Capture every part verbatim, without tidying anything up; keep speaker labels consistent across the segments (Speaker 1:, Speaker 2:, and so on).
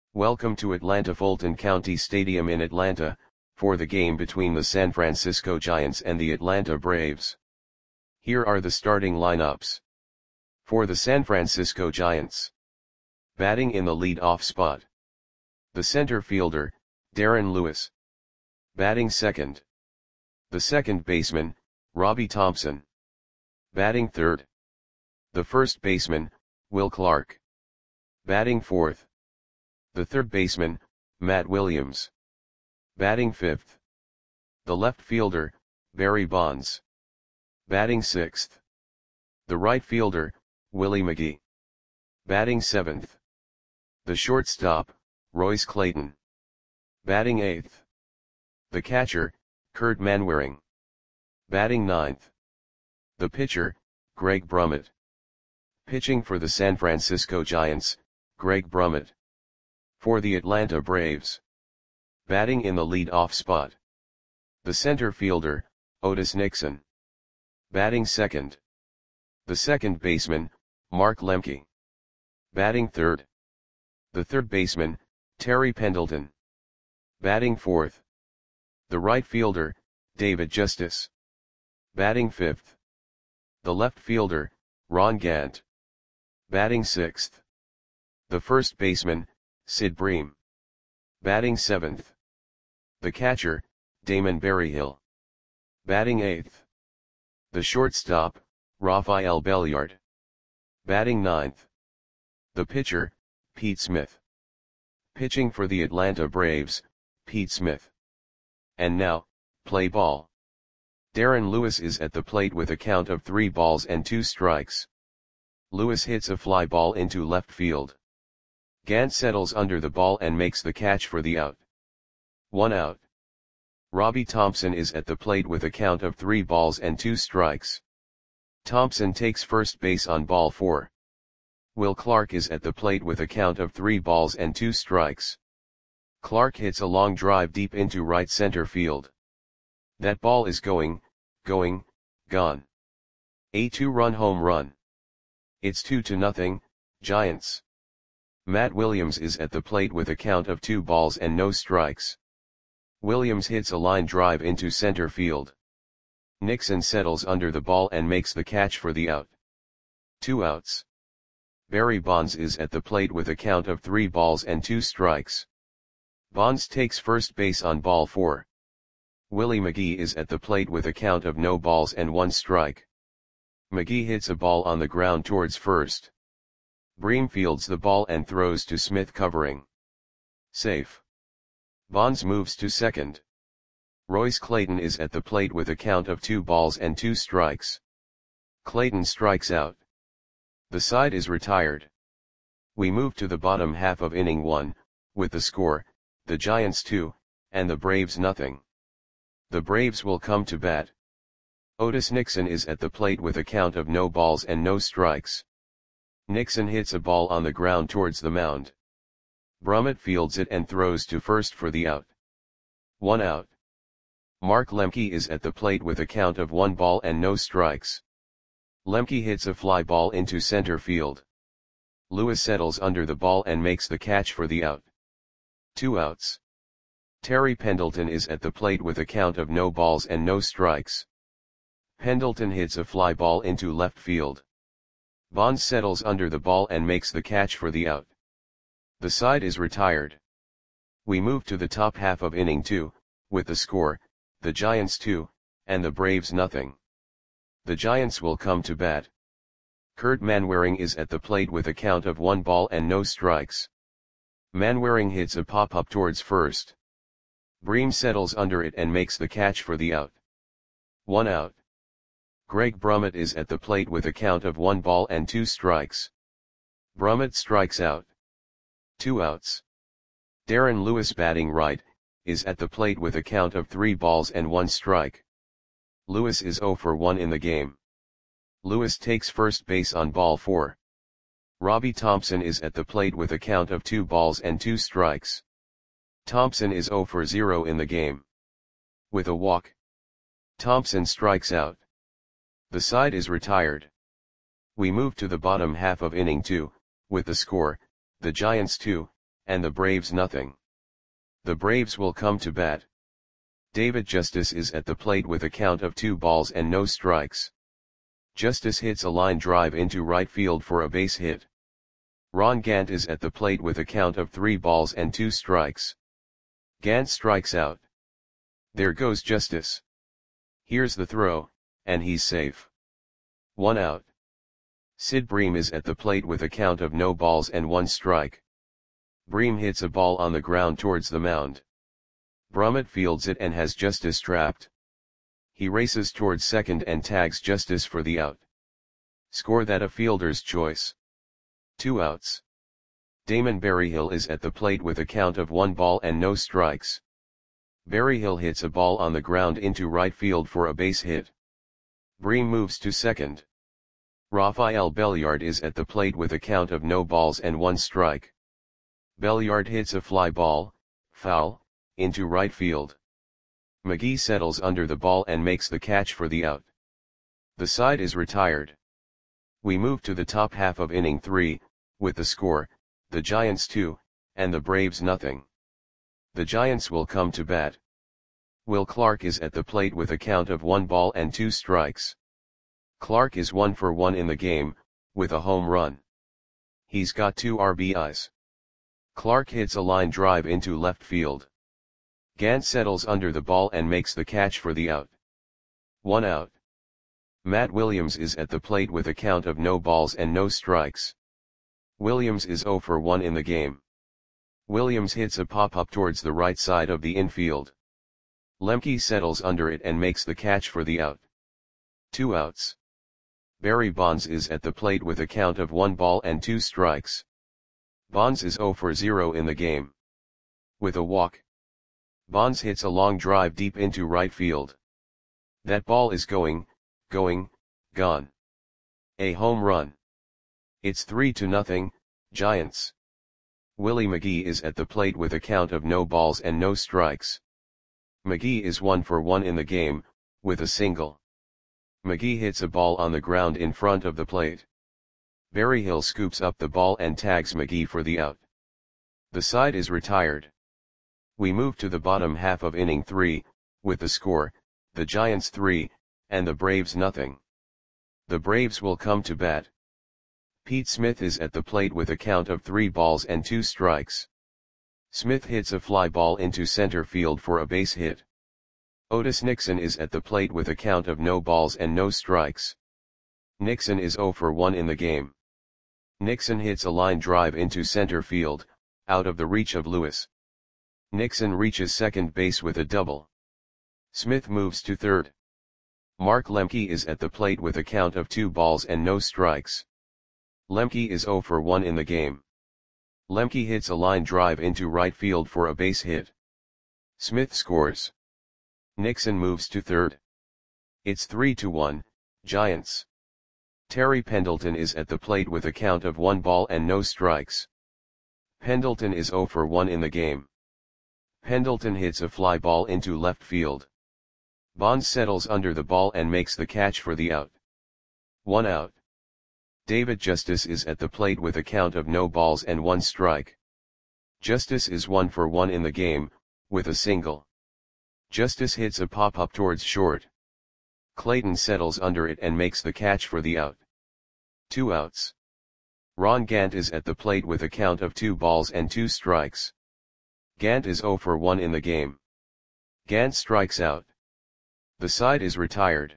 Speaker 1: Welcome to Atlanta Fulton County Stadium in Atlanta, for the game between the San Francisco Giants and the Atlanta Braves. Here are the starting lineups. For the San Francisco Giants. Batting in the lead-off spot. The center fielder, Darren Lewis. Batting second. The second baseman, Robbie Thompson. Batting third. The first baseman, Will Clark. Batting fourth. The third baseman, Matt Williams. Batting fifth. The left fielder, Barry Bonds. Batting sixth. The right fielder, Willie McGee. Batting seventh. The shortstop, Royce Clayton. Batting eighth. The catcher, Kurt Manwaring. Batting ninth. The pitcher, Greg Brummett. Pitching for the San Francisco Giants, Greg Brummett. For the Atlanta Braves. Batting in the lead-off spot. The center fielder, Otis Nixon. Batting second. The second baseman, Mark Lemke. Batting third. The third baseman, Terry Pendleton. Batting fourth. The right fielder, David Justice. Batting fifth. The left fielder, Ron Gant. Batting sixth. The first baseman, Sid Bream. Batting seventh. The catcher, Damon Berryhill. Batting eighth. The shortstop, Rafael Belliard. Batting ninth. The pitcher, Pete Smith. Pitching for the Atlanta Braves, Pete Smith. And now, play ball. Darren Lewis is at the plate with a count of three balls and two strikes. Lewis hits a fly ball into left field. Gant settles under the ball and makes the catch for the out. One out. Robbie Thompson is at the plate with a count of three balls and two strikes. Thompson takes first base on ball four. Will Clark is at the plate with a count of three balls and two strikes. Clark hits a long drive deep into right center field. That ball is going, going, gone. A two-run home run. It's two to nothing, Giants. Matt Williams is at the plate with a count of two balls and no strikes. Williams hits a line drive into center field. Nixon settles under the ball and makes the catch for the out. Two outs. Barry Bonds is at the plate with a count of three balls and two strikes. Bonds takes first base on ball four. Willie McGee is at the plate with a count of no balls and one strike. McGee hits a ball on the ground towards first. Bream fields the ball and throws to Smith covering. Safe. Bonds moves to second. Royce Clayton is at the plate with a count of two balls and two strikes. Clayton strikes out. The side is retired. We move to the bottom half of inning one, with the score, the Giants two, and the Braves nothing. The Braves will come to bat. Otis Nixon is at the plate with a count of no balls and no strikes. Nixon hits a ball on the ground towards the mound. Brummett fields it and throws to first for the out. One out. Mark Lemke is at the plate with a count of one ball and no strikes. Lemke hits a fly ball into center field. Lewis settles under the ball and makes the catch for the out. Two outs. Terry Pendleton is at the plate with a count of no balls and no strikes. Pendleton hits a fly ball into left field. Bonds settles under the ball and makes the catch for the out. The side is retired. We move to the top half of inning two, with the score, the Giants two, and the Braves nothing. The Giants will come to bat. Kurt Manwaring is at the plate with a count of one ball and no strikes. Manwaring hits a pop-up towards first. Bream settles under it and makes the catch for the out. One out. Greg Brummett is at the plate with a count of one ball and two strikes. Brummett strikes out. Two outs. Darren Lewis batting right, is at the plate with a count of three balls and one strike. Lewis is zero for one in the game. Lewis takes first base on ball four. Robbie Thompson is at the plate with a count of two balls and two strikes. Thompson is zero for zero in the game. With a walk. Thompson strikes out. The side is retired. We move to the bottom half of inning two, with the score, the Giants two, and the Braves nothing. The Braves will come to bat. David Justice is at the plate with a count of two balls and no strikes. Justice hits a line drive into right field for a base hit. Ron Gant is at the plate with a count of three balls and two strikes. Gant strikes out. There goes Justice. Here's the throw, and he's safe. One out. Sid Bream is at the plate with a count of no balls and one strike. Bream hits a ball on the ground towards the mound. Brummett fields it and has Justice trapped. He races towards second and tags Justice for the out. Score that a fielder's choice. Two outs. Damon Berryhill is at the plate with a count of one ball and no strikes. Berryhill hits a ball on the ground into right field for a base hit. Bream moves to second. Rafael Belliard is at the plate with a count of no balls and one strike. Belliard hits a fly ball, foul, into right field. McGee settles under the ball and makes the catch for the out. The side is retired. We move to the top half of inning three, with the score, the Giants two, and the Braves nothing. The Giants will come to bat. Will Clark is at the plate with a count of one ball and two strikes. Clark is one for one in the game, with a home run. He's got two R B Is. Clark hits a line drive into left field. Gant settles under the ball and makes the catch for the out. One out. Matt Williams is at the plate with a count of no balls and no strikes. Williams is zero for one in the game. Williams hits a pop-up towards the right side of the infield. Lemke settles under it and makes the catch for the out. Two outs. Barry Bonds is at the plate with a count of one ball and two strikes. Bonds is zero for zero in the game. With a walk. Bonds hits a long drive deep into right field. That ball is going, going, gone. A home run. It's three to nothing, Giants. Willie McGee is at the plate with a count of no balls and no strikes. McGee is one for one in the game, with a single. McGee hits a ball on the ground in front of the plate. Berryhill scoops up the ball and tags McGee for the out. The side is retired. We move to the bottom half of inning three, with the score, the Giants three, and the Braves nothing. The Braves will come to bat. Pete Smith is at the plate with a count of three balls and two strikes. Smith hits a fly ball into center field for a base hit. Otis Nixon is at the plate with a count of no balls and no strikes. Nixon is zero for one in the game. Nixon hits a line drive into center field, out of the reach of Lewis. Nixon reaches second base with a double. Smith moves to third. Mark Lemke is at the plate with a count of two balls and no strikes. Lemke is zero for one in the game. Lemke hits a line drive into right field for a base hit. Smith scores. Nixon moves to third. It's three to one, Giants. Terry Pendleton is at the plate with a count of one ball and no strikes. Pendleton is zero for one in the game. Pendleton hits a fly ball into left field. Bonds settles under the ball and makes the catch for the out. One out. David Justice is at the plate with a count of no balls and one strike. Justice is one for one in the game, with a single. Justice hits a pop-up towards short. Clayton settles under it and makes the catch for the out. Two outs. Ron Gant is at the plate with a count of two balls and two strikes. Gant is zero for one in the game. Gant strikes out. The side is retired.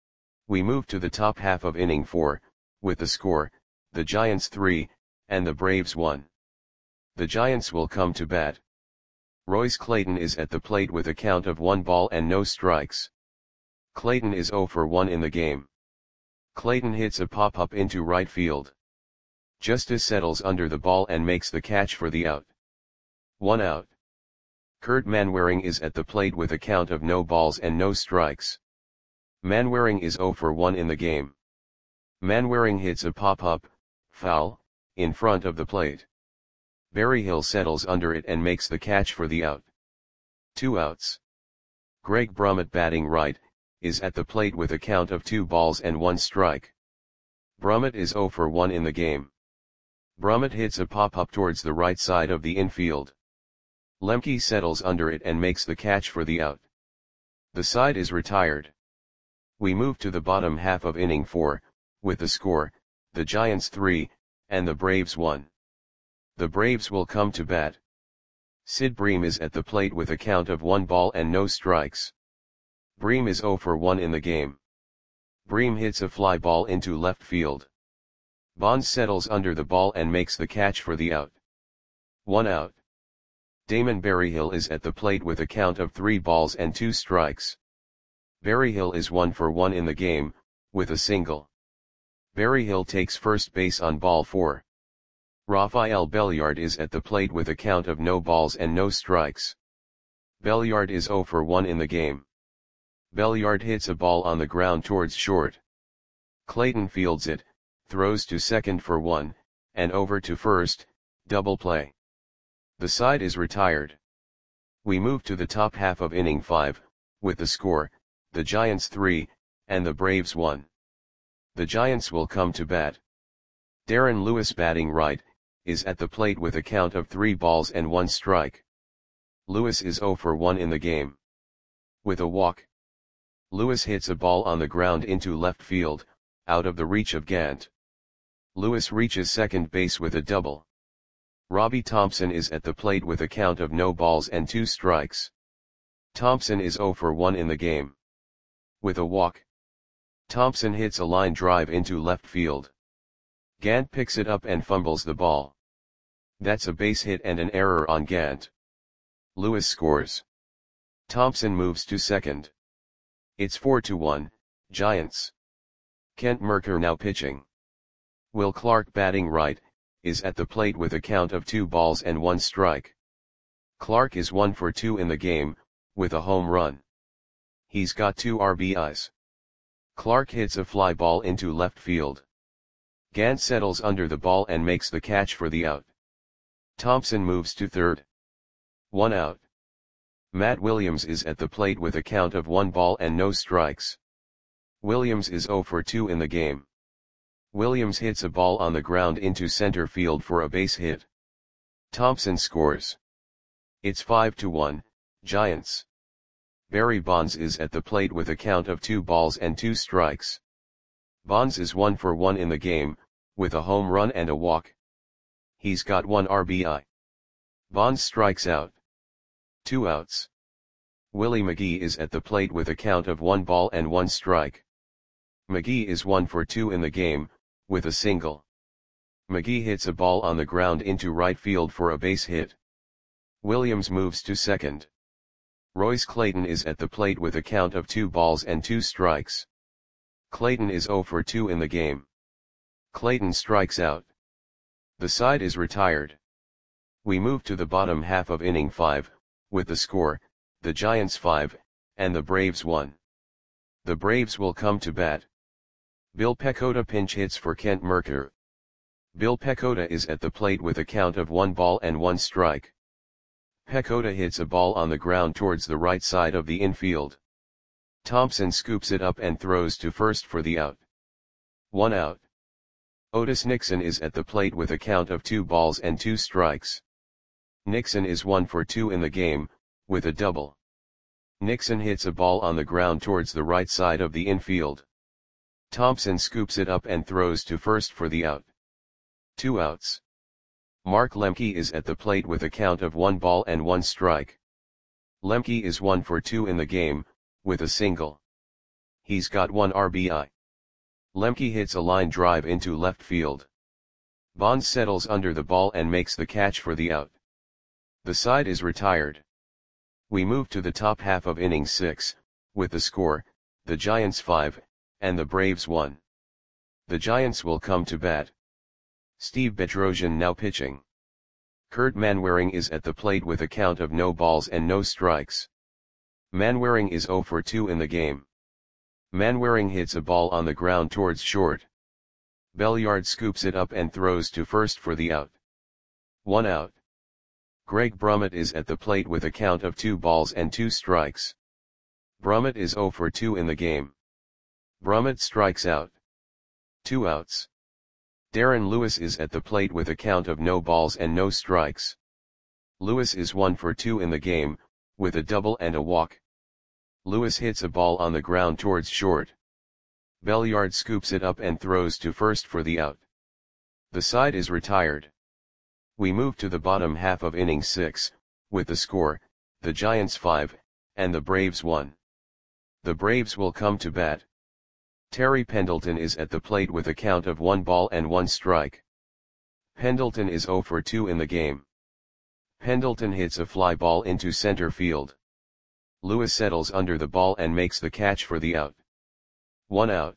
Speaker 1: We move to the top half of inning four, with the score, the Giants three, and the Braves one. The Giants will come to bat. Royce Clayton is at the plate with a count of one ball and no strikes. Clayton is zero for one in the game. Clayton hits a pop-up into right field. Justice settles under the ball and makes the catch for the out. One out. Kurt Manwaring is at the plate with a count of no balls and no strikes. Manwaring is zero for one in the game. Manwaring hits a pop-up, foul, in front of the plate. Berryhill settles under it and makes the catch for the out. Two outs. Greg Brummett, batting right, is at the plate with a count of two balls and one strike. Brummett is zero for one in the game. Brummett hits a pop-up towards the right side of the infield. Lemke settles under it and makes the catch for the out. The side is retired. We move to the bottom half of inning four, with the score, the Giants three, and the Braves one. The Braves will come to bat. Sid Bream is at the plate with a count of one ball and no strikes. Bream is oh for one in the game. Bream hits a fly ball into left field. Bonds settles under the ball and makes the catch for the out. One out. Damon Berryhill is at the plate with a count of three balls and two strikes. Berryhill is one for one in the game, with a single. Berryhill takes first base on ball four. Rafael Belliard is at the plate with a count of no balls and no strikes. Belliard is oh for one in the game. Belliard hits a ball on the ground towards short. Clayton fields it, throws to second for one, and over to first, double play. The side is retired. We move to the top half of inning five, with the score, the Giants three, and the Braves one. The Giants will come to bat. Darren Lewis, batting right, is at the plate with a count of three balls and one strike. Lewis is oh for one in the game. With a walk. Lewis hits a ball on the ground into left field, out of the reach of Gant. Lewis reaches second base with a double. Robbie Thompson is at the plate with a count of no balls and two strikes. Thompson is oh for one in the game. With a walk. Thompson hits a line drive into left field. Gant picks it up and fumbles the ball. That's a base hit and an error on Gant. Lewis scores. Thompson moves to second. It's four to one, Giants. Kent Mercker now pitching. Will Clark, batting right, is at the plate with a count of two balls and one strike. Clark is one for two in the game, with a home run. He's got two R B Is. Clark hits a fly ball into left field. Gant settles under the ball and makes the catch for the out. Thompson moves to third. One out. Matt Williams is at the plate with a count of one ball and no strikes. Williams is oh for two in the game. Williams hits a ball on the ground into center field for a base hit. Thompson scores. It's five to one, Giants. Barry Bonds is at the plate with a count of two balls and two strikes. Bonds is one for one in the game, with a home run and a walk. He's got one R B I. Bonds strikes out. Two outs. Willie McGee is at the plate with a count of one ball and one strike. McGee is one for two in the game, with a single. McGee hits a ball on the ground into right field for a base hit. Williams moves to second. Royce Clayton is at the plate with a count of two balls and two strikes. Clayton is oh for two in the game. Clayton strikes out. The side is retired. We move to the bottom half of inning five, with the score, the Giants five, and the Braves one. The Braves will come to bat. Bill Pecota pinch hits for Kent Mercker. Bill Pecota is at the plate with a count of one ball and one strike. Pecota hits a ball on the ground towards the right side of the infield. Thompson scoops it up and throws to first for the out. One out. Otis Nixon is at the plate with a count of two balls and two strikes. Nixon is one for two in the game, with a double. Nixon hits a ball on the ground towards the right side of the infield. Thompson scoops it up and throws to first for the out. Two outs. Mark Lemke is at the plate with a count of one ball and one strike. Lemke is one for two in the game, with a single. He's got one R B I. Lemke hits a line drive into left field. Bonds settles under the ball and makes the catch for the out. The side is retired. We move to the top half of inning six, with the score, the Giants five, and the Braves one. The Giants will come to bat. Steve Bedrosian now pitching. Kurt Manwaring is at the plate with a count of no balls and no strikes. Manwaring is oh for two in the game. Manwaring hits a ball on the ground towards short. Belliard scoops it up and throws to first for the out. One out. Greg Brummett is at the plate with a count of two balls and two strikes. Brummett is oh for two in the game. Brummett strikes out. Two outs. Darren Lewis is at the plate with a count of no balls and no strikes. Lewis is one for two in the game, with a double and a walk. Lewis hits a ball on the ground towards short. Belliard scoops it up and throws to first for the out. The side is retired. We move to the bottom half of inning six, with the score, the Giants five, and the Braves one. The Braves will come to bat. Terry Pendleton is at the plate with a count of one ball and one strike. Pendleton is zero for two in the game. Pendleton hits a fly ball into center field. Lewis settles under the ball and makes the catch for the out. One out.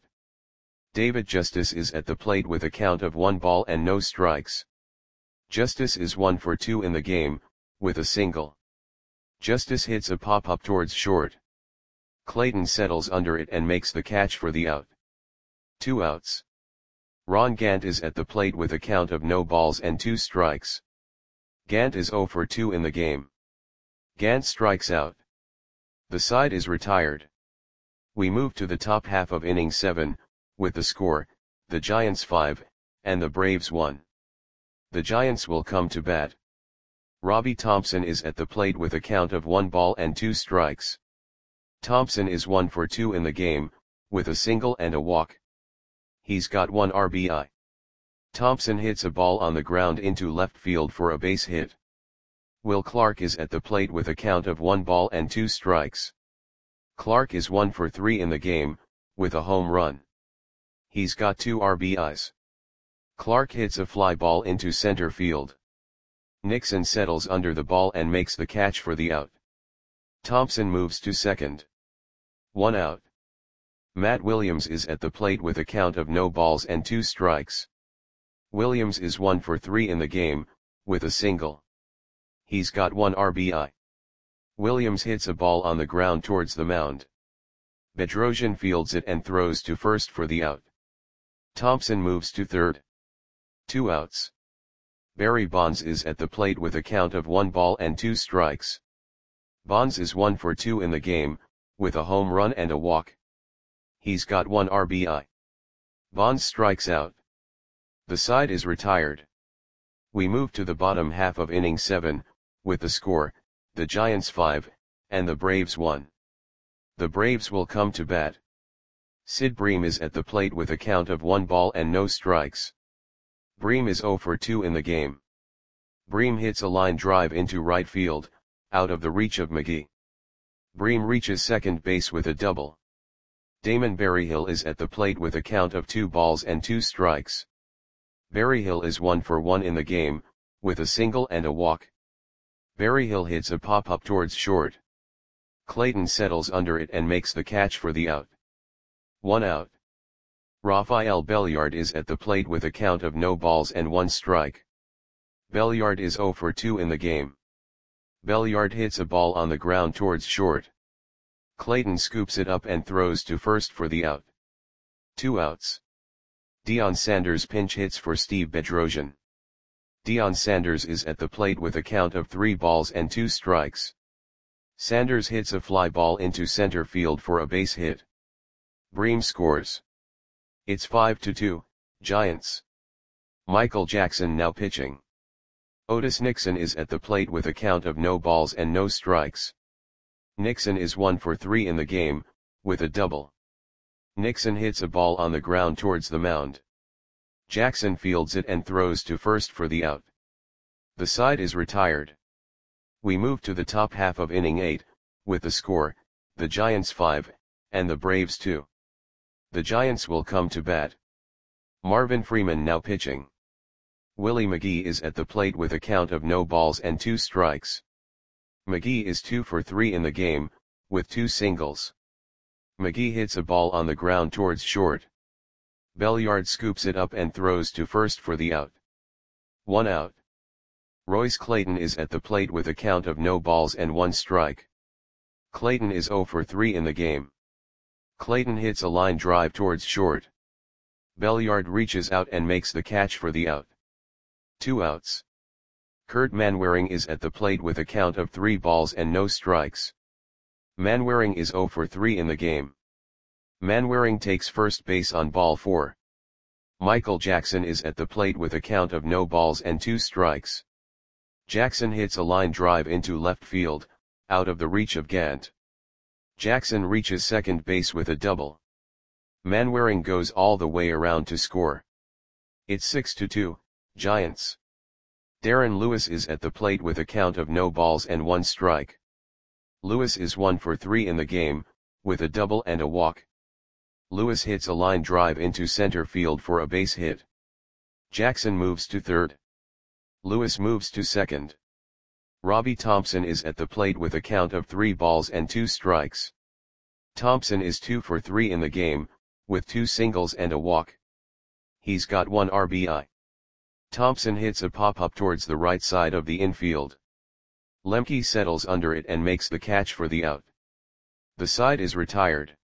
Speaker 1: David Justice is at the plate with a count of one ball and no strikes. Justice is one for two in the game, with a single. Justice hits a pop-up towards short. Clayton settles under it and makes the catch for the out. Two outs. Ron Gant is at the plate with a count of no balls and two strikes. Gant is zero for two in the game. Gant strikes out. The side is retired. We move to the top half of inning seven, with the score, the Giants five, and the Braves one. The Giants will come to bat. Robbie Thompson is at the plate with a count of one ball and two strikes. Thompson is one for two in the game, with a single and a walk. He's got one R B I. Thompson hits a ball on the ground into left field for a base hit. Will Clark is at the plate with a count of one ball and two strikes. Clark is one for three in the game, with a home run. He's got two R B Is. Clark hits a fly ball into center field. Nixon settles under the ball and makes the catch for the out. Thompson moves to second. One out. Matt Williams is at the plate with a count of no balls and two strikes. Williams is one for three in the game, with a single. He's got one R B I. Williams hits a ball on the ground towards the mound. Bedrosian fields it and throws to first for the out. Thompson moves to third. Two outs. Barry Bonds is at the plate with a count of one ball and two strikes. Bonds is one for two in the game, with a home run and a walk. He's got one R B I. Bonds strikes out. The side is retired. We move to the bottom half of inning seven, with the score, the Giants five, and the Braves one. The Braves will come to bat. Sid Bream is at the plate with a count of one ball and no strikes. Bream is zero for two in the game. Bream hits a line drive into right field, out of the reach of McGee. Bream reaches second base with a double. Damon Berryhill is at the plate with a count of two balls and two strikes. Berryhill is one for one in the game, with a single and a walk. Berryhill hits a pop-up towards short. Clayton settles under it and makes the catch for the out. One out. Rafael Belliard is at the plate with a count of no balls and one strike. Belliard is zero for two in the game. Belliard hits a ball on the ground towards short. Clayton scoops it up and throws to first for the out. Two outs. Deion Sanders pinch hits for Steve Bedrosian. Deion Sanders is at the plate with a count of three balls and two strikes. Sanders hits a fly ball into center field for a base hit. Bream scores. It's five to two, Giants. Michael Jackson now pitching. Otis Nixon is at the plate with a count of no balls and no strikes. Nixon is one for three in the game, with a double. Nixon hits a ball on the ground towards the mound. Jackson fields it and throws to first for the out. The side is retired. We move to the top half of inning eight, with the score, the Giants five, and the Braves two. The Giants will come to bat. Marvin Freeman now pitching. Willie McGee is at the plate with a count of no balls and two strikes. McGee is two for three in the game, with two singles. McGee hits a ball on the ground towards short. Belliard scoops it up and throws to first for the out. One out. Royce Clayton is at the plate with a count of no balls and one strike. Clayton is zero for three in the game. Clayton hits a line drive towards short. Belliard reaches out and makes the catch for the out. Two outs. Kurt Manwaring is at the plate with a count of three balls and no strikes. Manwaring is zero for three in the game. Manwaring takes first base on ball four. Michael Jackson is at the plate with a count of no balls and two strikes. Jackson hits a line drive into left field, out of the reach of Gant. Jackson reaches second base with a double. Manwaring goes all the way around to score. It's six to two, Giants. Darren Lewis is at the plate with a count of no balls and one strike. Lewis is one for three in the game, with a double and a walk. Lewis hits a line drive into center field for a base hit. Jackson moves to third. Lewis moves to second. Robbie Thompson is at the plate with a count of three balls and two strikes. Thompson is two for three in the game, with two singles and a walk. He's got one R B I. Thompson hits a pop-up towards the right side of the infield. Lemke settles under it and makes the catch for the out. The side is retired.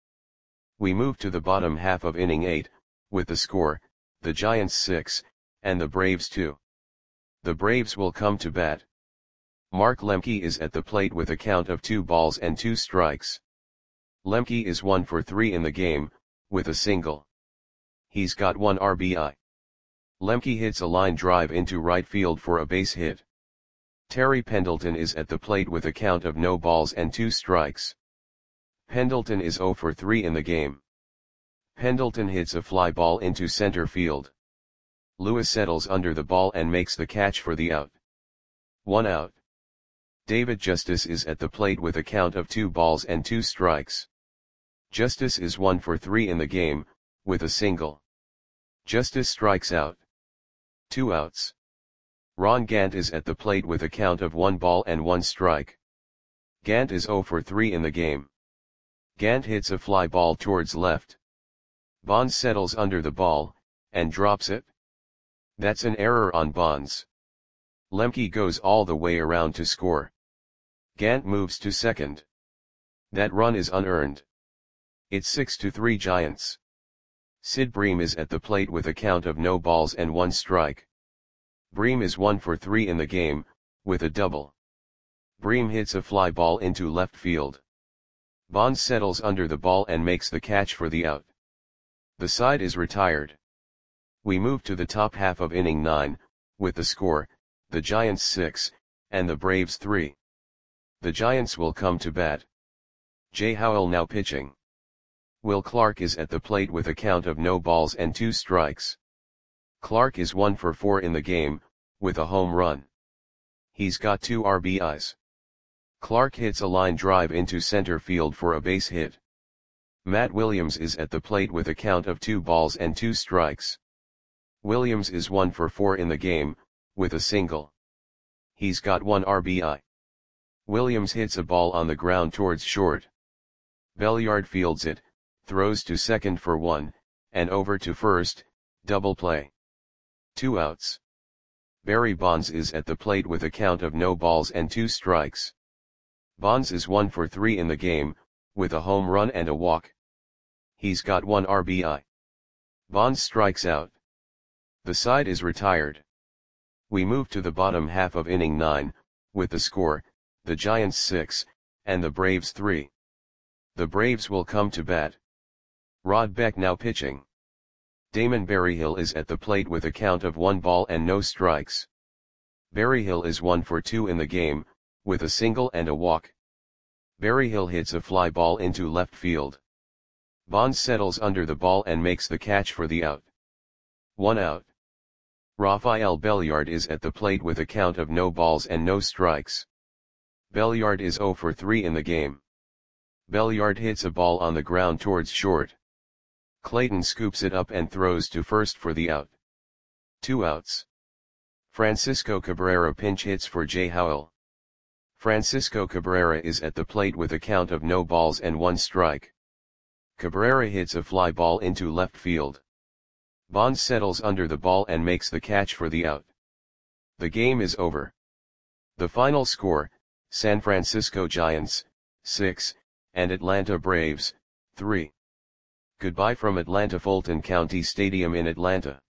Speaker 1: We move to the bottom half of inning eight, with the score, the Giants six, and the Braves two. The Braves will come to bat. Mark Lemke is at the plate with a count of two balls and two strikes. Lemke is one for three in the game, with a single. He's got one R B I. Lemke hits a line drive into right field for a base hit. Terry Pendleton is at the plate with a count of no balls and two strikes. Pendleton is zero for three in the game. Pendleton hits a fly ball into center field. Lewis settles under the ball and makes the catch for the out. One out. David Justice is at the plate with a count of two balls and two strikes. Justice is one for three in the game, with a single. Justice strikes out. Two outs. Ron Gant is at the plate with a count of one ball and one strike. Gant is zero for three in the game. Gant hits a fly ball towards left. Bonds settles under the ball, and drops it. That's an error on Bonds. Lemke goes all the way around to score. Gant moves to second. That run is unearned. It's six to three Giants. Sid Bream is at the plate with a count of no balls and one strike. Bream is one for three in the game, with a double. Bream hits a fly ball into left field. Bonds settles under the ball and makes the catch for the out. The side is retired. We move to the top half of inning nine, with the score, the Giants six, and the Braves three. The Giants will come to bat. Jay Howell now pitching. Will Clark is at the plate with a count of no balls and two strikes. Clark is one for four in the game, with a home run. He's got two R B Is. Clark hits a line drive into center field for a base hit. Matt Williams is at the plate with a count of two balls and two strikes. Williams is one for four in the game, with a single. He's got one R B I. Williams hits a ball on the ground towards short. Belliard fields it, throws to second for one, and over to first, double play. Two outs. Barry Bonds is at the plate with a count of no balls and two strikes. Bonds is one for three in the game, with a home run and a walk. He's got one R B I. Bonds strikes out. The side is retired. We move to the bottom half of inning nine, with the score, the Giants six, and the Braves three. The Braves will come to bat. Rod Beck now pitching. Damon Berryhill is at the plate with a count of one ball and no strikes. Berryhill is one for two in the game, with a single and a walk. Berryhill hits a fly ball into left field. Bonds settles under the ball and makes the catch for the out. One out. Rafael Belliard is at the plate with a count of no balls and no strikes. Belliard is zero for three in the game. Belliard hits a ball on the ground towards short. Clayton scoops it up and throws to first for the out. Two outs. Francisco Cabrera pinch hits for Jay Howell. Francisco Cabrera is at the plate with a count of no balls and one strike. Cabrera hits a fly ball into left field. Bonds settles under the ball and makes the catch for the out. The game is over. The final score, San Francisco Giants, six, and Atlanta Braves, three. Goodbye from Atlanta Fulton County Stadium in Atlanta.